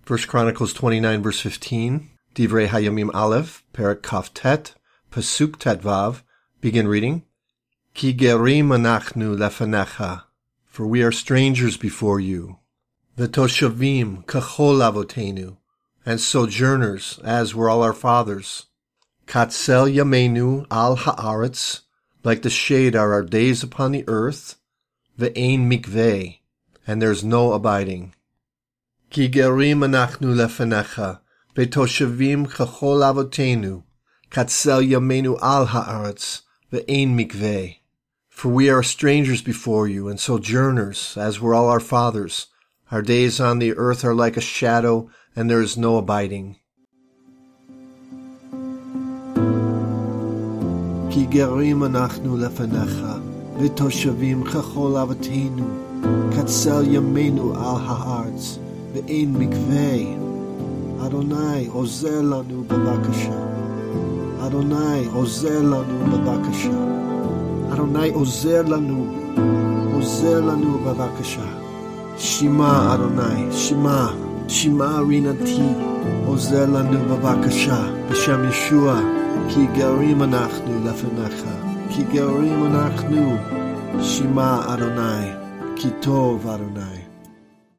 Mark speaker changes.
Speaker 1: 1 Chronicles 29, verse 15. Divrei Hayamim Aleph, Perek Kaf Tet, Pasuk Tet Vav. Begin reading. Ki gerim anachnu lefanecha, for we are strangers before you. V'toshavim kachol avotenu, and sojourners, as were all our fathers. Katzel yamenu al haaretz, like the shade are our days upon the earth. Ve'ein mikveh, and there is no abiding. Ki gerim anachnu lefanecha, v'toshavim kachol avotenu, katzel yamenu al haaretz, ve'ein mikveh. For we are strangers before you, and sojourners, as were all our fathers. Our days on the earth are like a shadow, and there is no abiding. Ki gerim anachnu lefanecha, v'toshavim kachol avotenu, katzel yamenu al haaretz, ve'ein mikveh. Adonai, ozer lanu b'vakasha. Adonai, ozer lanu b'vakasha. Adonai, ozer lanu b'vakasha. Shema Adonai, Shema rinati, ozer lanu b'vakasha, b'shem Yeshua, ki gerim anachnu lefanecha, ki gerim anachnu, Shema Adonai, ki tov Adonai.